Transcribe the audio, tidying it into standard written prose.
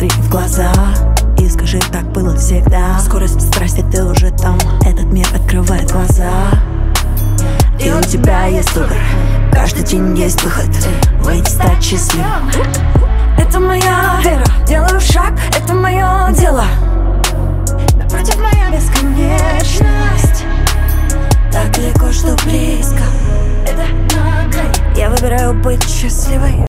посмотри в глаза и скажи, так было всегда. Скорость страсти, ты уже там. Этот мир открывает глаза. И у тебя есть выбор, каждый день есть выход. Выйти, стать счастливым. Это моя вера, делаю шаг, это мое дело. Напротив моя бесконечность. Так далеко, что близко. Это на грани. Я выбираю быть счастливой.